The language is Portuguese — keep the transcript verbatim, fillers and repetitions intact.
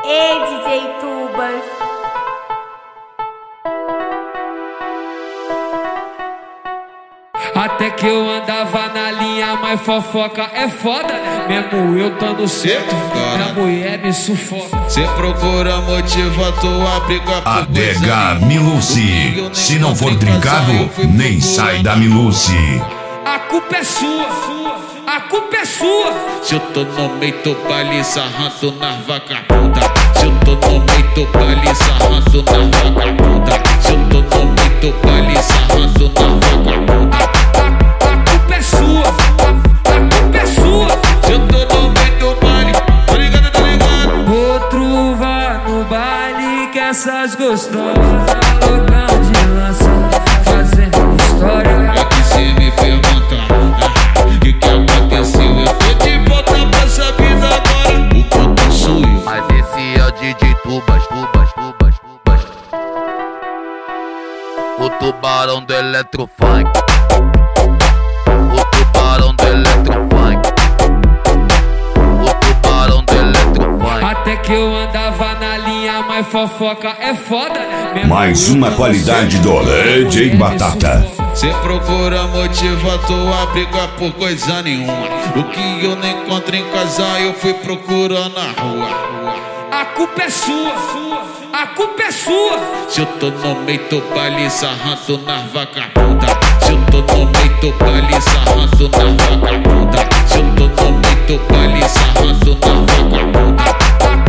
Ei, D J Tubas. Até que eu andava na linha, mas fofoca é foda. Mesmo eu tô no centro, minha mulher me sufoca. Cê procura motivo, a tua briga por Adega Milucci. Se não for trincado, nem sai da Milucci. A culpa é sua, a culpa é sua. Se eu tô no meio do baile sarrando na vagabunda. Se eu tô no meio do baile sarrando na vagabunda. Se eu tô no meio do baile sarrando na vagabunda. A culpa é sua, a culpa é sua. Se eu tô no meio do baile, tá ligado, tá ligado? Outro vai no baile que essas gostosas loucão de lança, fazendo história. É que cê me pergunta, o que que aconteceu? Eu tô de volta pra essa vida agora. O ponto sou eu. Mas esse é o D J Tubas, Tubas, Tubas, Tubas. O tubarão do eletrofunk. O tubarão do eletrofunk. O tubarão do eletrofunk. Até que eu andava na linha, mas fofoca é foda. Mesmo Mais eu uma tô qualidade no do centro, D J minha mulher me Batata. sufoca. Cê procura motivo, a tua briga por coisa nenhuma. O que eu não encontro em casa, eu fui procurando na rua. A culpa é sua, a culpa é sua. Se eu tô no meio do baile sarrando na vagabunda. Se eu tô no meio do baile sarrando na vagabunda. Se eu tô no meio do baile sarrando na vagabunda.